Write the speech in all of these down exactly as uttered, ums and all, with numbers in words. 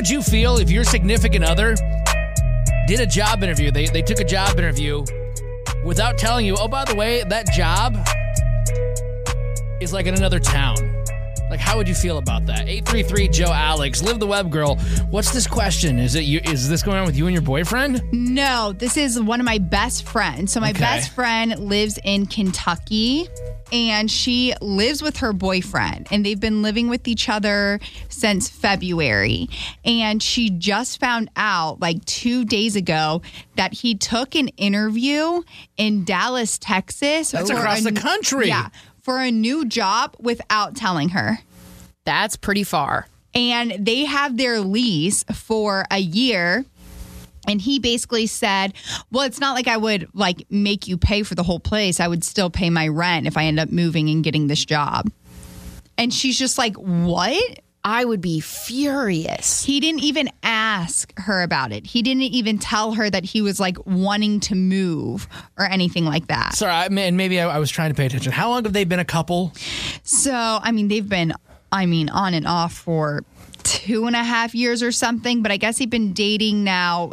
would you feel if your significant other did a job interview? They, they took a job interview without telling you, oh, by the way, that job is like in another town. Like, how would you feel about that? eight three three Joe Alex, Live the Web Girl. What's this question? Is it you? Is this going on with you and your boyfriend? No, this is one of my best friends. So my Okay. best friend lives in Kentucky, and she lives with her boyfriend, and they've been living with each other since February. And she just found out like two days ago that he took an interview in Dallas, Texas. That's for across a the n- country. Yeah, for a new job without telling her. That's pretty far. And they have their lease for a year. And he basically said, well, it's not like I would like make you pay for the whole place. I would still pay my rent if I end up moving and getting this job. And she's just like, what? I would be furious. He didn't even ask her about it. He didn't even tell her that he was like wanting to move or anything like that. Sorry, I mean, maybe I, I was trying to pay attention. How long have they been a couple? So, I mean, they've been, I mean, on and off for two and a half years or something, but I guess they've been dating now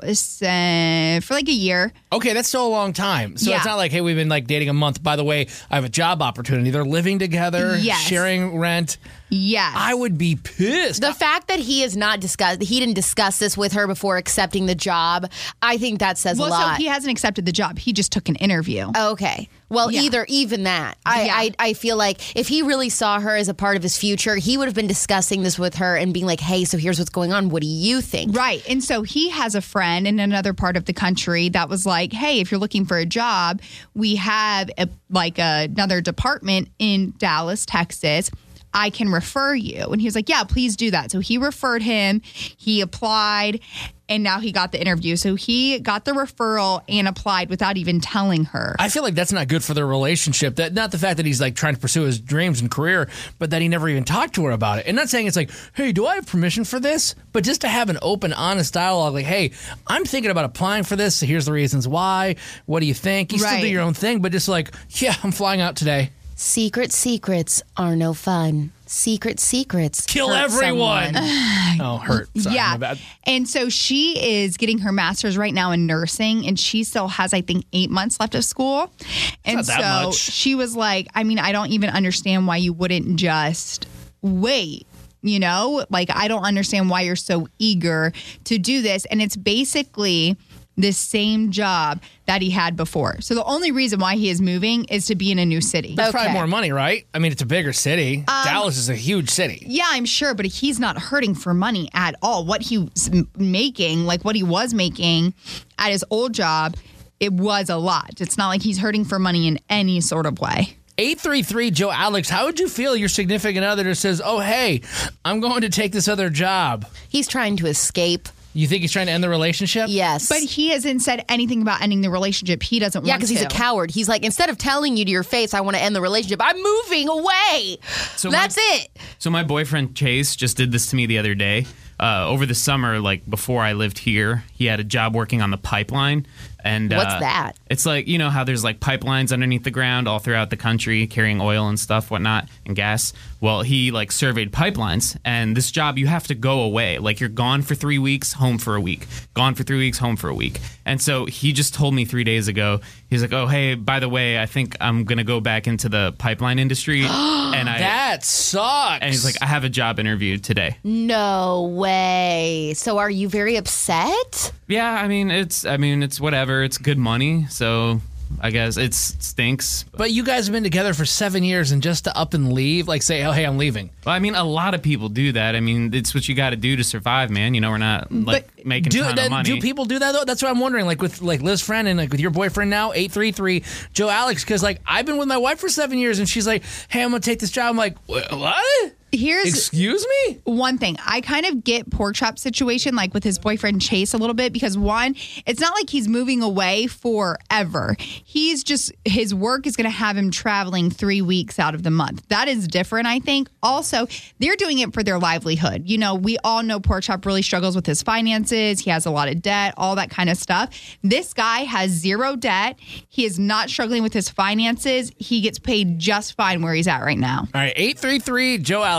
uh, for like a year. Okay, that's still a long time. So Yeah. it's not like, hey, we've been like dating a month. By the way, I have a job opportunity. They're living together, Yes. sharing rent. Yes. I would be pissed. The fact that he is not discussed, he didn't discuss this with her before accepting the job, I think that says well, a lot. so he hasn't accepted the job. He just took an interview. Okay. Well, Yeah. either, even that. I, Yeah. I I feel like if he really saw her as a part of his future, he would have been discussing this with her and being like, hey, so here's what's going on. What do you think? Right. And so he has a friend in another part of the country that was like, hey, if you're looking for a job, we have a, like a, another department in Dallas, Texas. I can refer you. And he was like, yeah, please do that. So he referred him. He applied, and now he got the interview. So he got the referral and applied without even telling her. I feel like that's not good for their relationship. That not the fact that he's like trying to pursue his dreams and career, but that he never even talked to her about it. And not saying it's like, hey, do I have permission for this? But just to have an open, honest dialogue, like, hey, I'm thinking about applying for this. So here's the reasons why. What do you think? You still Right. do your own thing, but just like, yeah, I'm flying out today. Secret secrets are no fun. Secret secrets Kill hurt everyone. someone. Oh, hurt. Sorry, yeah. my bad. And so she is getting her master's right now in nursing, and she still has, I think, eight months left of school. And not that so much. she was like, I mean, I don't even understand why you wouldn't just wait. You know, like, I don't understand why you're so eager to do this. And it's basically the same job that he had before. So the only reason why he is moving is to be in a new city. That's probably Okay. more money, right? I mean, it's a bigger city. Um, Dallas is a huge city. Yeah, I'm sure, but he's not hurting for money at all. What he was m- making, like what he was making at his old job, it was a lot. It's not like he's hurting for money in any sort of way. eight three three Joe Alex, how would you feel your significant other just says, oh, hey, I'm going to take this other job? He's trying to escape. You think he's trying to end the relationship? Yes. But he hasn't said anything about ending the relationship. He doesn't yeah, want to. because he's a coward. He's like, instead of telling you to your face, I want to end the relationship, I'm moving away. So That's my- it. So my boyfriend Chase just did this to me the other day. Uh, over the summer, like before I lived here, he had a job working on the pipeline. And What's uh, that? It's like, you know how there's like pipelines underneath the ground all throughout the country carrying oil and stuff, whatnot, and gas. Well, he like surveyed pipelines, and this job you have to go away. Like you're gone for three weeks, home for a week. Gone for three weeks, home for a week. And so he just told me three days ago, he's like, oh, hey, by the way, I think I'm going to go back into the pipeline industry. and I That sucks. And he's like, I have a job interview today. No way. So are you very upset? Yeah, I mean, it's I mean, it's whatever. It's good money, so I guess it stinks. But you guys have been together for seven years, and just to up and leave, like say, oh, hey, I'm leaving. Well, I mean, a lot of people do that. I mean, it's what you got to do to survive, man. You know, we're not like making do, a ton that, of money. do people do that, though? That's what I'm wondering. Like with like Liz's friend and like with your boyfriend now, eight three three Joe Alex, because like I've been with my wife for seven years, and she's like, hey, I'm going to take this job. I'm like, what? Here's Excuse me? one thing. I kind of get Pork Chop's situation, like with his boyfriend Chase, a little bit, because one, it's not like he's moving away forever. He's just, his work is going to have him traveling three weeks out of the month. That is different, I think. Also, they're doing it for their livelihood. You know, we all know Pork Chop really struggles with his finances. He has a lot of debt, all that kind of stuff. This guy has zero debt. He is not struggling with his finances. He gets paid just fine where he's at right now. All right, eight three three Joe Alex.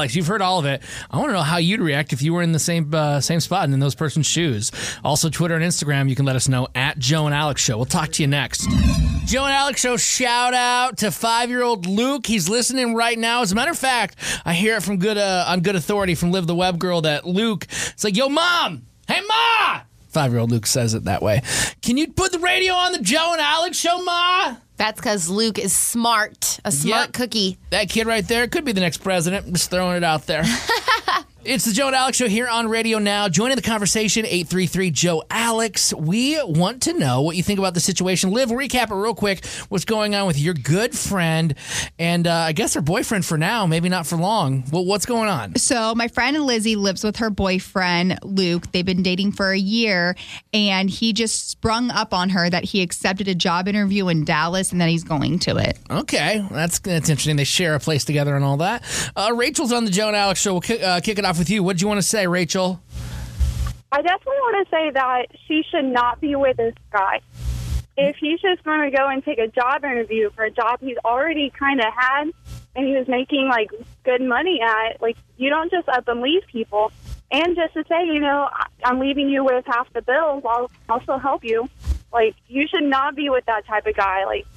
Alex, you've heard all of it. I want to know how you'd react if you were in the same uh, same spot and in those person's shoes. Also, Twitter and Instagram, you can let us know at Joe and Alex Show. We'll talk to you next. Joe and Alex Show, shout out to five-year-old Luke. He's listening right now. As a matter of fact, I hear it from good uh, on good authority from Liv the Web Girl that Luke, it's like, yo, Mom, hey, Ma! Five-year-old Luke says it that way. Can you put the radio on the Joe and Alex Show, Ma? That's because Luke is smart, a smart Yep. cookie. That kid right there could be the next president. Just throwing it out there. It's the Joe and Alex Show here on Radio Now. Joining the conversation, eight three three, Joe Alex. We want to know what you think about the situation. Liv, we'll recap it real quick. What's going on with your good friend and uh, I guess her boyfriend for now, maybe not for long. Well, what's going on? So my friend Lizzie lives with her boyfriend, Luke. They've been dating for a year, and he just sprung up on her that he accepted a job interview in Dallas and that he's going to it. Okay, that's that's interesting. They share a place together and all that. Uh, Rachel's on the Joe and Alex Show. We'll kick, uh, kick it off with you. What do you want to say, Rachel? I definitely want to say that she should not be with this guy. If he's just going to go and take a job interview for a job he's already kind of had and he was making, like, good money at, like, you don't just up and leave people. And just to say, you know, I'm leaving you with half the bills, I'll also help you. Like, you should not be with that type of guy. Like,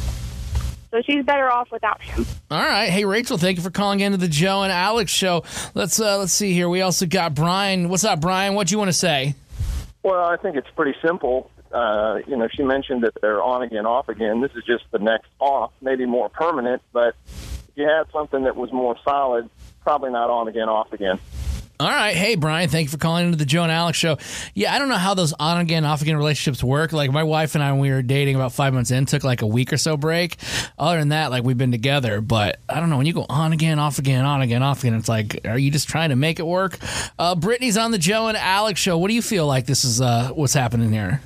so she's better off without him. All right. Hey, Rachel, thank you for calling into the Joe and Alex Show. Let's uh, let's see here. We also got Brian. What's up, Brian? What do you want to say? Well, I think it's pretty simple. Uh, you know, she mentioned that they're on again, off again. This is just the next off, maybe more permanent. But if you had something that was more solid, probably not on again, off again. All right. Hey, Brian, thank you for calling into the Joe and Alex Show. Yeah, I don't know how those on-again, off-again relationships work. Like, my wife and I, when we were dating about five months in, took like a week or so break. Other than that, like, we've been together. But I don't know. When you go on again, off again, on again, off again, it's like, are you just trying to make it work? Uh, Brittany's on the Joe and Alex Show. What do you feel like this is uh, what's happening here?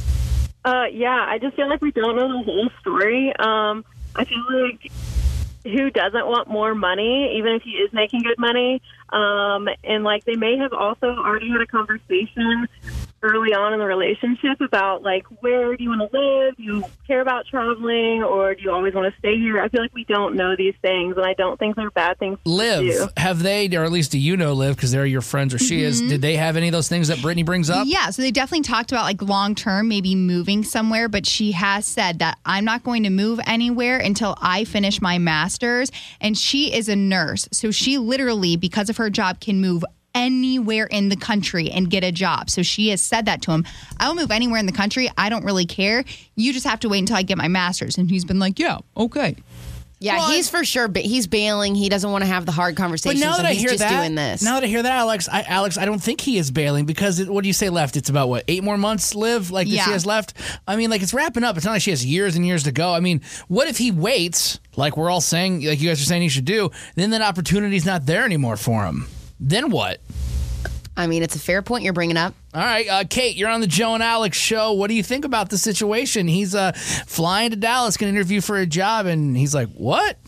Uh, yeah, I just feel like we don't know the whole story. Um, I feel like who doesn't want more money, even if he is making good money? Um, and, like, they may have also already had a conversation early on in the relationship about, like, where do you want to live? Do you care about traveling, or do you always want to stay here? I feel like we don't know these things, and I don't think they're bad things to Liv, do. have they, or at least do you know Liv, because they're your friends, or she is, did they have any of those things that Brittany brings up? Yeah, so they definitely talked about like long term, maybe moving somewhere, but she has said that I'm not going to move anywhere until I finish my master's. And she is a nurse. So she literally, because of her job, can move anywhere in the country and get a job. So she has said that to him. I'll move anywhere in the country. I don't really care. You just have to wait until I get my master's. And he's been like, yeah, okay. Yeah, Well, he's for sure, but he's bailing. He doesn't want to have the hard But conversations. now that and I he's hear just that, doing this. now that I hear that, Alex, I, Alex, I don't think he is bailing because it, what do you say left? It's about what eight more months, Liv, like that Yeah. she has left. I mean, like it's wrapping up. It's not like she has years and years to go. I mean, what if he waits, like we're all saying, like you guys are saying he should do? Then that opportunity's not there anymore for him. Then what? I mean, it's a fair point you're bringing up. All right, uh, Kate, you're on the Joe and Alex Show. What do you think about the situation? He's uh, flying to Dallas, going to interview for a job, and he's like, what?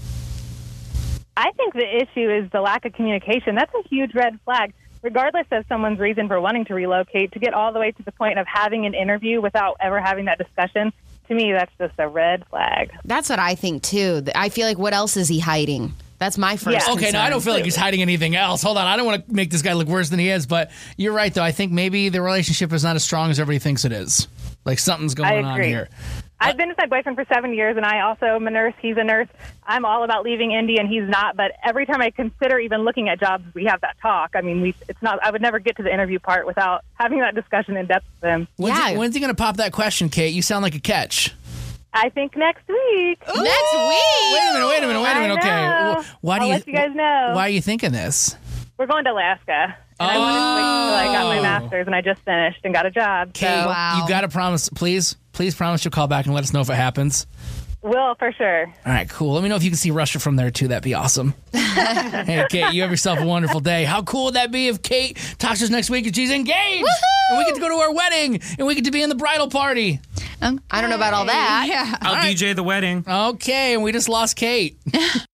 I think the issue is the lack of communication. That's a huge red flag, regardless of someone's reason for wanting to relocate. To get all the way to the point of having an interview without ever having that discussion, to me, that's just a red flag. That's what I think, too. I feel like, what else is he hiding? That's my first Yeah. Okay, concern. no, I don't feel like he's hiding anything else. Hold on, I don't want to make this guy look worse than he is, but you're right, though. I think maybe the relationship is not as strong as everybody thinks it is. Like something's I going on agree. here. I've been with my boyfriend for seven years, and I also am a nurse. He's a nurse. I'm all about leaving Indy, and he's not. But every time I consider even looking at jobs, we have that talk. I mean, we it's not. I would never get to the interview part without having that discussion in depth with him. When's, Yeah. he, when's he going to pop that question, Kate? You sound like a catch. I think next week. Next week. Wait a minute, wait a minute, wait a I minute. Okay, know. Well, why do I'll you? let you guys know. Why are you thinking this? We're going to Alaska. And I wanted to wait until I got my Oh. master's, and I just finished and got a job. Kate, So Wow. you got to promise, please, please promise you'll call back and let us know if it happens. will for sure. All right, cool. Let me know if you can see Russia from there, too. That'd be awesome. Hey, Kate, you have yourself a wonderful day. How cool would that be if Kate talks to us next week and she's engaged? And we get to go to our wedding and we get to be in the bridal party. Okay. I don't know about all that. Yeah. I'll D J the wedding. Okay, and we just lost Kate.